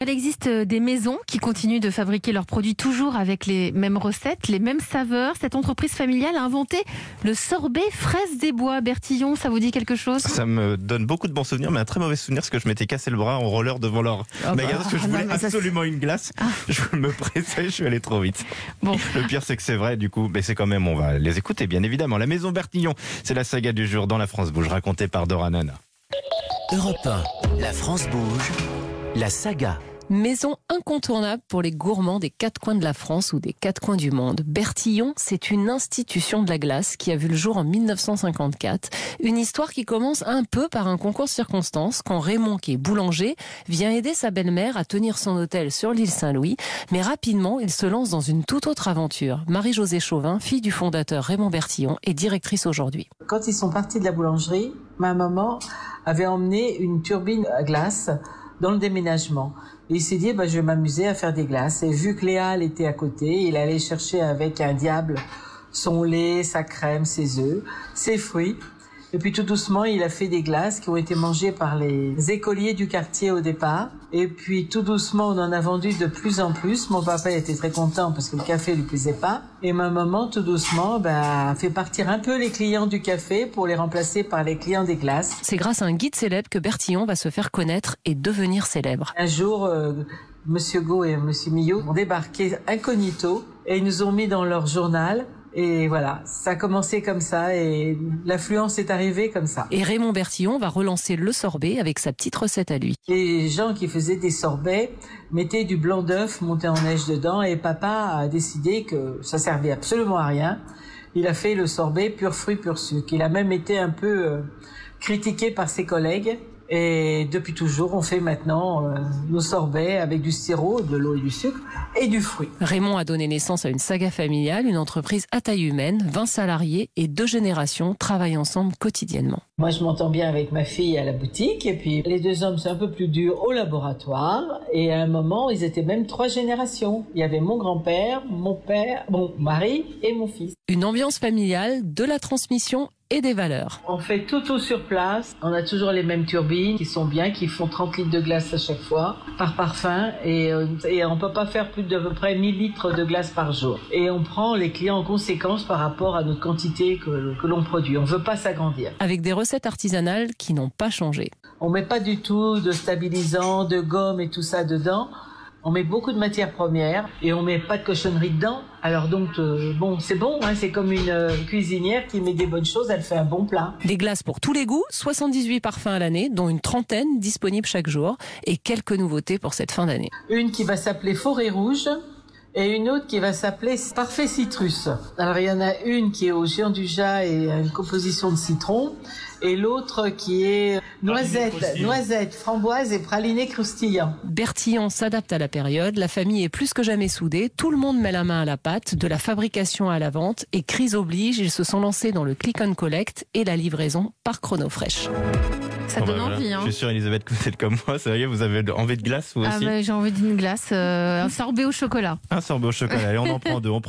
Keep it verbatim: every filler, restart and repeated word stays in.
Il existe des maisons qui continuent de fabriquer leurs produits toujours avec les mêmes recettes, les mêmes saveurs. Cette entreprise familiale a inventé le sorbet fraise des bois. Bertillon, ça vous dit quelque chose? Ça me donne beaucoup de bons souvenirs, mais un très mauvais souvenir, parce que je m'étais cassé le bras en roller devant leur oh magasin, bah, parce que je ah voulais non, ça, absolument une glace. Ah. Je me pressais, je suis allé trop vite. Bon. Le pire, c'est que c'est vrai, du coup, mais c'est quand même, on va les écouter, bien évidemment. La Maison Bertillon, c'est la saga du jour dans la France Bouge, racontée par Dora Nana. Europe un, la France bouge, la saga. Maison incontournable pour les gourmands des quatre coins de la France ou des quatre coins du monde. Bertillon, c'est une institution de la glace qui a vu le jour en mille neuf cent cinquante-quatre. Une histoire qui commence un peu par un concours de circonstances quand Raymond, qui est boulanger, vient aider sa belle-mère à tenir son hôtel sur l'île Saint-Louis. Mais rapidement, il se lance dans une toute autre aventure. Marie-Josée Chauvin, fille du fondateur Raymond Bertillon, est directrice aujourd'hui. Quand ils sont partis de la boulangerie, ma maman avait emmené une turbine à glace dans le déménagement. Et il s'est dit, bah, je vais m'amuser à faire des glaces. Et vu que Léa elle était à côté, il allait chercher avec un diable son lait, sa crème, ses œufs, ses fruits. Et puis tout doucement, il a fait des glaces qui ont été mangées par les écoliers du quartier au départ. Et puis tout doucement, on en a vendu de plus en plus. Mon papa était très content parce que le café lui plaisait pas. Et ma maman, tout doucement, bah, a fait partir un peu les clients du café pour les remplacer par les clients des glaces. C'est grâce à un guide célèbre que Bertillon va se faire connaître et devenir célèbre. Un jour, euh, Monsieur Go et Monsieur Millot ont débarqué incognito et ils nous ont mis dans leur journal. Et voilà, ça a commencé comme ça et l'affluence est arrivée comme ça. Et Raymond Bertillon va relancer le sorbet avec sa petite recette à lui. Les gens qui faisaient des sorbets mettaient du blanc d'œuf monté en neige dedans et papa a décidé que ça servait absolument à rien. Il a fait le sorbet pur fruit, pur sucre. Il a même été un peu euh, critiqué par ses collègues. Et depuis toujours, on fait maintenant euh, nos sorbets avec du sirop, de l'eau et du sucre et du fruit. Raymond a donné naissance à une saga familiale, une entreprise à taille humaine, vingt salariés et deux générations travaillent ensemble quotidiennement. Moi, je m'entends bien avec ma fille à la boutique et puis les deux hommes, c'est un peu plus dur au laboratoire. Et à un moment, ils étaient même trois générations. Il y avait mon grand-père, mon père, mon mari et mon fils. Une ambiance familiale, de la transmission et des valeurs. On fait tout tout sur place. On a toujours les mêmes turbines qui sont bien, qui font trente litres de glace à chaque fois, par parfum. Et, euh, et on peut pas faire plus d'à peu près mille litres de glace par jour. Et on prend les clients en conséquence par rapport à notre quantité que, que l'on produit. On veut pas s'agrandir. Avec des recettes artisanales qui n'ont pas changé. On met pas du tout de stabilisant, de gomme et tout ça dedans. On met beaucoup de matières premières et on met pas de cochonnerie dedans. Alors donc, euh, bon, c'est bon, hein, c'est comme une euh, cuisinière qui met des bonnes choses, elle fait un bon plat. Des glaces pour tous les goûts, soixante-dix-huit parfums à l'année, dont une trentaine disponibles chaque jour et quelques nouveautés pour cette fin d'année. Une qui va s'appeler Forêt Rouge et une autre qui va s'appeler Parfait Citrus. Alors il y en a une qui est au géant du Jas et une composition de citron, et l'autre qui est noisette, noisette, framboise et praliné croustillant. Bertillon s'adapte à la période, la famille est plus que jamais soudée, tout le monde met la main à la pâte, de la fabrication à la vente, et crise oblige, ils se sont lancés dans le click and collect et la livraison par Chronofresh. Ça Bon, donne bah, voilà. envie. Hein. Je suis sûr, Elisabeth, que vous êtes comme moi. Ça y est, vous avez envie de glace, vous Ah aussi bah, j'ai envie d'une glace, euh, un sorbet au chocolat. Un sorbet au chocolat. Allez, on en prend deux. On